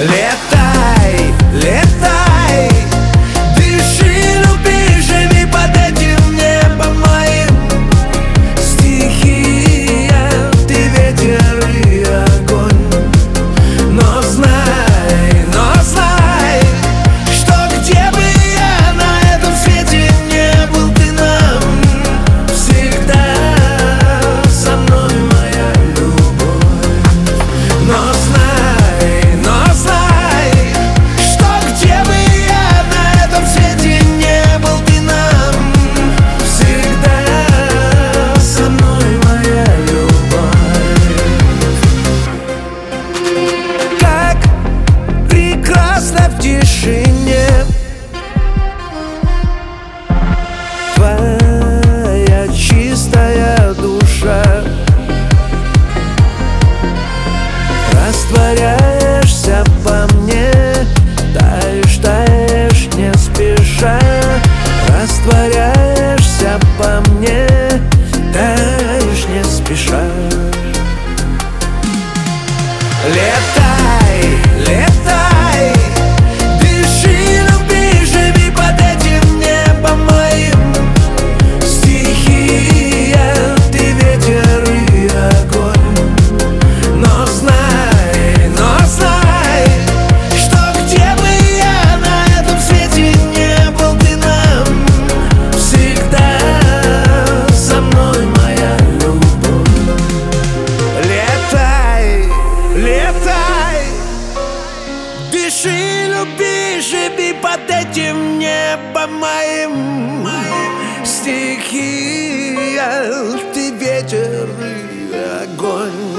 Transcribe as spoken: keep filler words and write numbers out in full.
Летай, летай, дыши, люби, живи под этим небом моим. Стихия, ты ветер и огонь. Но знай, но знай, что где бы я на этом свете не был, ты нам всегда со мной, моя любовь. Но знай, но знай, что где бы я на этом свете не был, ты нам всегда со мной, моя любовь. Как прекрасно в тишине твоя чистая душа. Растворяешься по мне, таешь, таешь не спеша. Растворяешься по мне, таешь не спеша. Летай, летай, дыши, люби, живи под этим небом моим. Стихия, ты ветер и огонь. Но знай, но знай, что где бы я на этом свете не был, ты нам всегда со мной, моя любовь. Летай, летай, дыши, люби, живи под этим небом моим. Стихия, ты ветер и огонь.